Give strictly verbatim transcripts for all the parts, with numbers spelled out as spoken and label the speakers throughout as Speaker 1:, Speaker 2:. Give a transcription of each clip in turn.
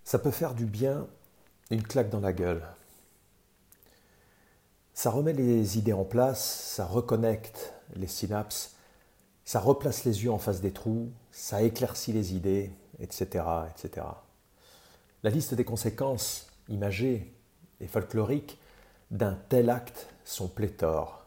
Speaker 1: Ça peut faire du bien une claque dans la gueule. Ça remet les idées en place, ça reconnecte les synapses, ça replace les yeux en face des trous, ça éclaircit les idées, et cetera, et cetera. La liste des conséquences imagées et folkloriques d'un tel acte sont pléthores.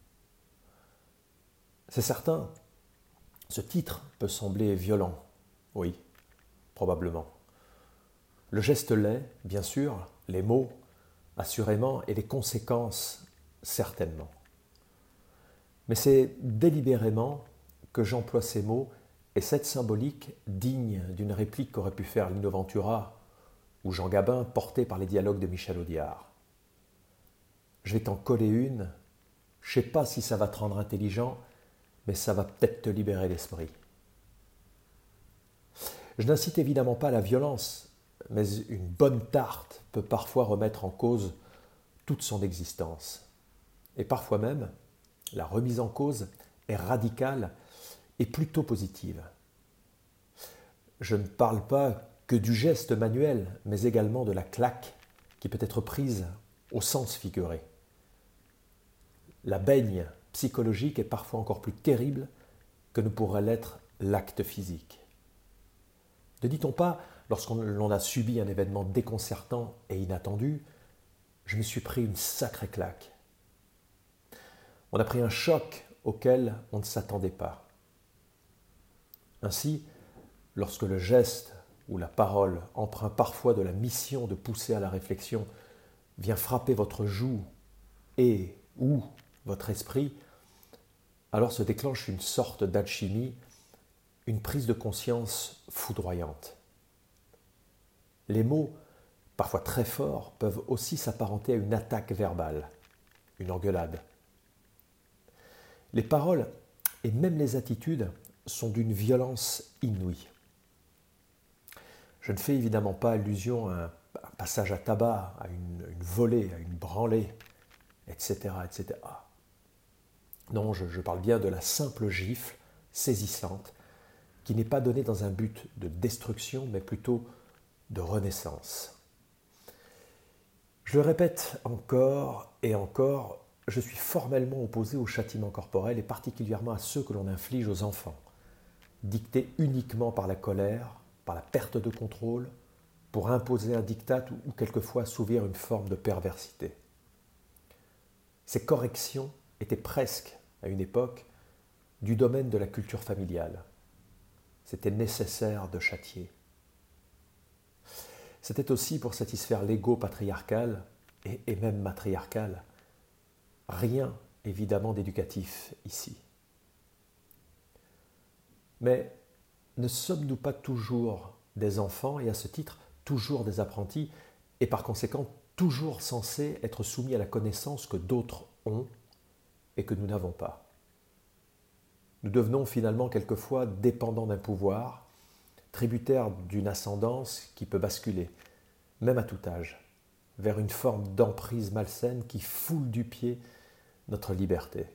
Speaker 1: C'est certain, ce titre peut sembler violent, oui, probablement. Le geste l'est, bien sûr, les mots, assurément, et les conséquences, certainement. Mais c'est délibérément que j'emploie ces mots et cette symbolique digne d'une réplique qu'aurait pu faire Lino Ventura ou Jean Gabin, portée par les dialogues de Michel Audiard. Je vais t'en coller une, je ne sais pas si ça va te rendre intelligent, mais ça va peut-être te libérer l'esprit. Je n'incite évidemment pas à la violence, mais une bonne tarte peut parfois remettre en cause toute son existence. Et parfois même, la remise en cause est radicale et plutôt positive. Je ne parle pas que du geste manuel, mais également de la claque qui peut être prise au sens figuré. La baigne psychologique est parfois encore plus terrible que ne pourrait l'être l'acte physique. Ne dit-on pas, lorsqu'on a subi un événement déconcertant et inattendu, je me suis pris une sacrée claque. On a pris un choc auquel on ne s'attendait pas. Ainsi, lorsque le geste ou la parole, empreint parfois de la mission de pousser à la réflexion, vient frapper votre joue et ou votre esprit, alors se déclenche une sorte d'alchimie, une prise de conscience foudroyante. Les mots, parfois très forts, peuvent aussi s'apparenter à une attaque verbale, une engueulade. Les paroles et même les attitudes sont d'une violence inouïe. Je ne fais évidemment pas allusion à un, un passage à tabac, à une, une volée, à une branlée, et cetera, et cetera. Non, je, je parle bien de la simple gifle saisissante qui n'est pas donnée dans un but de destruction, mais plutôt de renaissance. Je le répète encore et encore, je suis formellement opposé au châtiment corporel et particulièrement à ceux que l'on inflige aux enfants, dictés uniquement par la colère, par la perte de contrôle, pour imposer un diktat ou, ou quelquefois assouvir une forme de perversité. Ces corrections étaient presque, à une époque, du domaine de la culture familiale. C'était nécessaire de châtier. C'était aussi pour satisfaire l'ego patriarcal et, et même matriarcal. Rien, évidemment, d'éducatif ici. Mais ne sommes-nous pas toujours des enfants et à ce titre toujours des apprentis et par conséquent toujours censés être soumis à la connaissance que d'autres ont et que nous n'avons pas? Nous devenons finalement quelquefois dépendants d'un pouvoir, tributaires d'une ascendance qui peut basculer, même à tout âge, vers une forme d'emprise malsaine qui foule du pied notre liberté.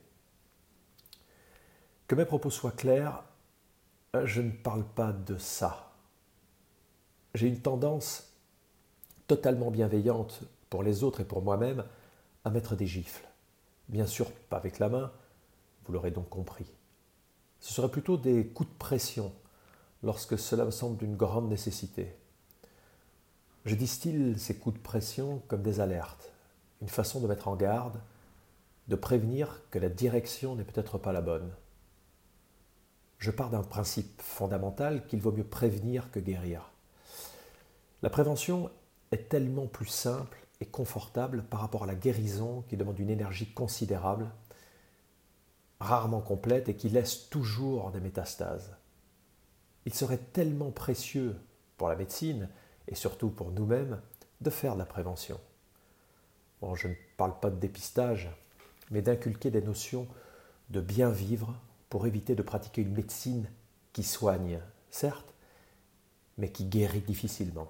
Speaker 1: Que mes propos soient clairs, je ne parle pas de ça. J'ai une tendance totalement bienveillante pour les autres et pour moi-même à mettre des gifles. Bien sûr, pas avec la main, vous l'aurez donc compris. Ce seraient plutôt des coups de pression lorsque cela me semble d'une grande nécessité. Je distille ces coups de pression comme des alertes, une façon de mettre en garde, de prévenir que la direction n'est peut-être pas la bonne. Je pars d'un principe fondamental qu'il vaut mieux prévenir que guérir. La prévention est tellement plus simple et confortable par rapport à la guérison qui demande une énergie considérable, rarement complète et qui laisse toujours des métastases. Il serait tellement précieux pour la médecine et surtout pour nous-mêmes de faire de la prévention. Bon, je ne parle pas de dépistage, mais d'inculquer des notions de bien vivre pour éviter de pratiquer une médecine qui soigne, certes, mais qui guérit difficilement.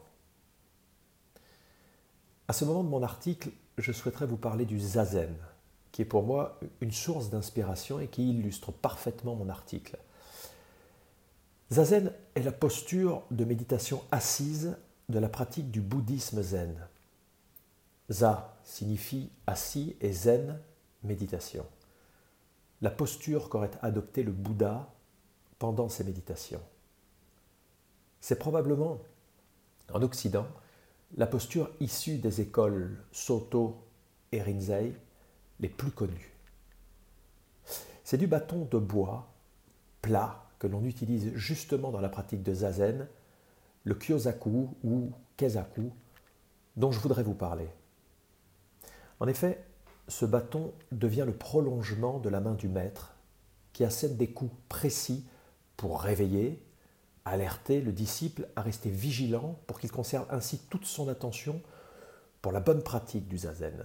Speaker 1: À ce moment de mon article, je souhaiterais vous parler du zazen, qui est pour moi une source d'inspiration et qui illustre parfaitement mon article. Zazen est la posture de méditation assise de la pratique du bouddhisme zen. Za signifie assis et zen, méditation. La posture qu'aurait adoptée le Bouddha pendant ses méditations. C'est probablement, en Occident, la posture issue des écoles Soto et Rinzai les plus connues. C'est du bâton de bois plat que l'on utilise justement dans la pratique de zazen, le kyozaku ou keizaku, dont je voudrais vous parler. En effet, ce bâton devient le prolongement de la main du maître qui assène des coups précis pour réveiller, alerter le disciple à rester vigilant pour qu'il conserve ainsi toute son attention pour la bonne pratique du zazen.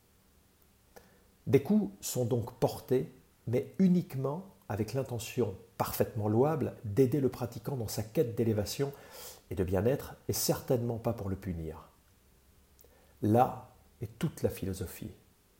Speaker 1: Des coups sont donc portés, mais uniquement avec l'intention parfaitement louable d'aider le pratiquant dans sa quête d'élévation et de bien-être, et certainement pas pour le punir. Là est toute la philosophie.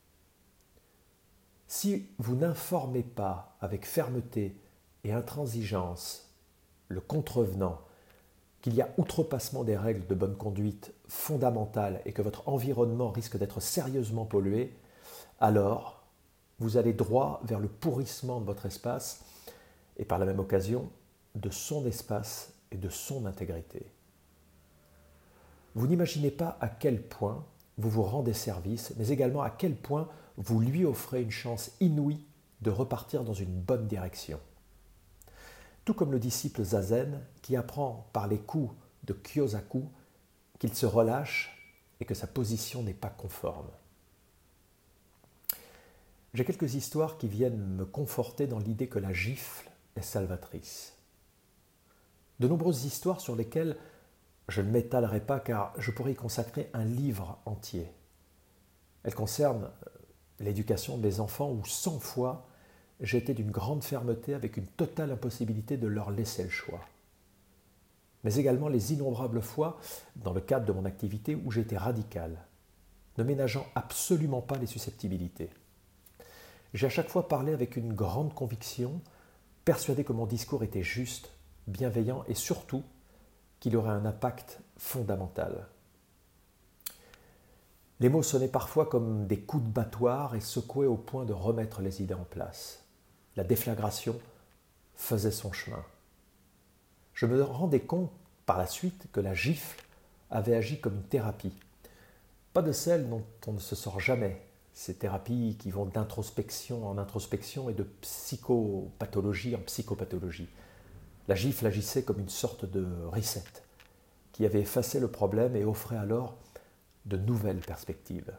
Speaker 1: Si vous n'informez pas avec fermeté et intransigeance le contrevenant qu'il y a outrepassement des règles de bonne conduite fondamentales et que votre environnement risque d'être sérieusement pollué, alors vous allez droit vers le pourrissement de votre espace et par la même occasion de son espace et de son intégrité. Vous n'imaginez pas à quel point vous vous rendez service, mais également à quel point vous lui offrez une chance inouïe de repartir dans une bonne direction. Tout comme le disciple zazen qui apprend par les coups de kyozaku qu'il se relâche et que sa position n'est pas conforme. J'ai quelques histoires qui viennent me conforter dans l'idée que la gifle est salvatrice. De nombreuses histoires sur lesquelles je ne m'étalerai pas car je pourrais y consacrer un livre entier. Elles concernent l'éducation des enfants où cent fois j'ai été d'une grande fermeté avec une totale impossibilité de leur laisser le choix. Mais également les innombrables fois, dans le cadre de mon activité, où j'ai été radical, ne ménageant absolument pas les susceptibilités. J'ai à chaque fois parlé avec une grande conviction, persuadé que mon discours était juste, bienveillant et surtout qu'il aurait un impact fondamental. Les mots sonnaient parfois comme des coups de battoir et secouaient au point de remettre les idées en place. La déflagration faisait son chemin. Je me rendais compte par la suite que la gifle avait agi comme une thérapie. Pas de celle dont on ne se sort jamais, ces thérapies qui vont d'introspection en introspection et de psychopathologie en psychopathologie. La gifle agissait comme une sorte de reset qui avait effacé le problème et offrait alors de nouvelles perspectives.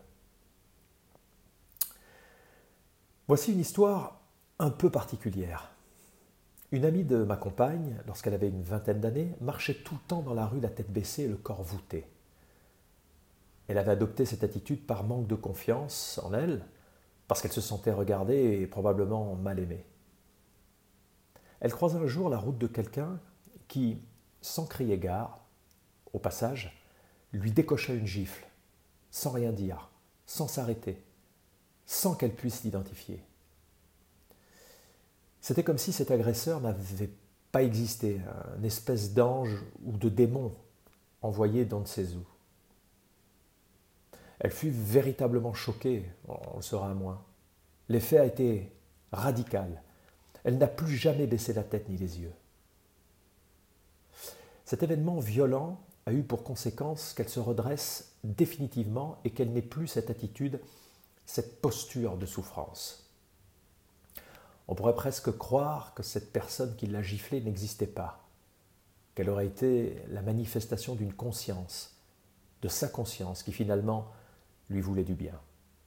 Speaker 1: Voici une histoire un peu particulière. Une amie de ma compagne, lorsqu'elle avait une vingtaine d'années, marchait tout le temps dans la rue la tête baissée et le corps voûté. Elle avait adopté cette attitude par manque de confiance en elle, parce qu'elle se sentait regardée et probablement mal aimée. Elle croisa un jour la route de quelqu'un qui, sans crier gare, au passage, lui décocha une gifle, sans rien dire, sans s'arrêter, sans qu'elle puisse l'identifier. C'était comme si cet agresseur n'avait pas existé, une espèce d'ange ou de démon envoyé d'on ne sait où. Elle fut véritablement choquée, on le saura à moins. L'effet a été radical. Elle n'a plus jamais baissé la tête ni les yeux. Cet événement violent a eu pour conséquence qu'elle se redresse définitivement et qu'elle n'ait plus cette attitude, cette posture de souffrance. On pourrait presque croire que cette personne qui l'a giflée n'existait pas, qu'elle aurait été la manifestation d'une conscience, de sa conscience qui finalement lui voulait du bien.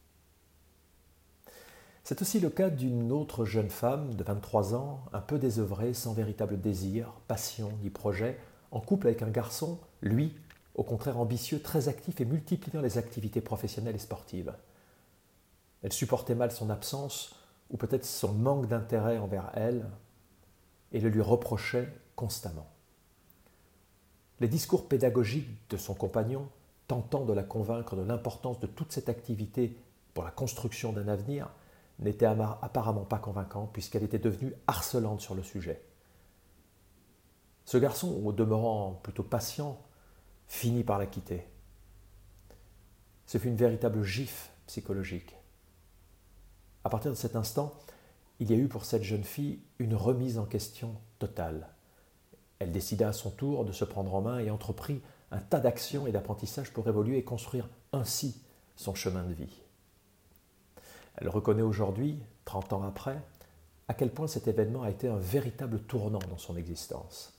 Speaker 1: C'est aussi le cas d'une autre jeune femme de vingt-trois ans, un peu désœuvrée, sans véritable désir, passion ni projet, en couple avec un garçon, lui, au contraire ambitieux, très actif et multipliant les activités professionnelles et sportives. Elle supportait mal son absence, ou peut-être son manque d'intérêt envers elle, et le lui reprochait constamment. Les discours pédagogiques de son compagnon, tentant de la convaincre de l'importance de toute cette activité pour la construction d'un avenir, n'étaient apparemment pas convaincants puisqu'elle était devenue harcelante sur le sujet. Ce garçon, au demeurant plutôt patient, finit par la quitter. Ce fut une véritable gifle psychologique. À partir de cet instant, il y a eu pour cette jeune fille une remise en question totale. Elle décida à son tour de se prendre en main et entreprit un tas d'actions et d'apprentissages pour évoluer et construire ainsi son chemin de vie. Elle reconnaît aujourd'hui, trente ans après, à quel point cet événement a été un véritable tournant dans son existence.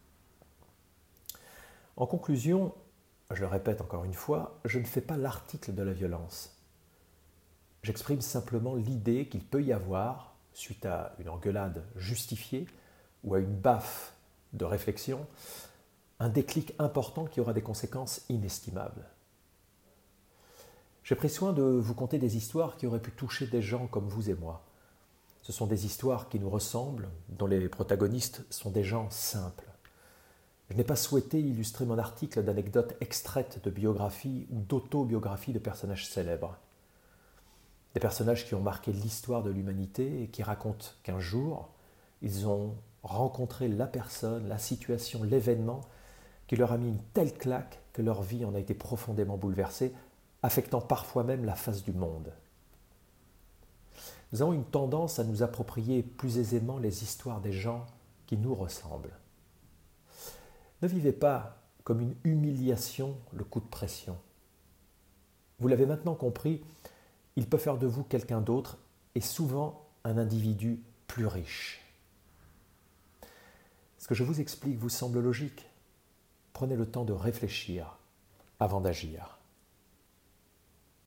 Speaker 1: En conclusion, je le répète encore une fois, je ne fais pas l'article de la violence. J'exprime simplement l'idée qu'il peut y avoir, suite à une engueulade justifiée ou à une baffe de réflexion, un déclic important qui aura des conséquences inestimables. J'ai pris soin de vous conter des histoires qui auraient pu toucher des gens comme vous et moi. Ce sont des histoires qui nous ressemblent, dont les protagonistes sont des gens simples. Je n'ai pas souhaité illustrer mon article d'anecdotes extraites de biographies ou d'autobiographies de personnages célèbres. Des personnages qui ont marqué l'histoire de l'humanité et qui racontent qu'un jour, ils ont rencontré la personne, la situation, l'événement qui leur a mis une telle claque que leur vie en a été profondément bouleversée, affectant parfois même la face du monde. Nous avons une tendance à nous approprier plus aisément les histoires des gens qui nous ressemblent. Ne vivez pas comme une humiliation le coup de pression. Vous l'avez maintenant compris, il peut faire de vous quelqu'un d'autre et souvent un individu plus riche. Ce que je vous explique vous semble logique? Prenez le temps de réfléchir avant d'agir.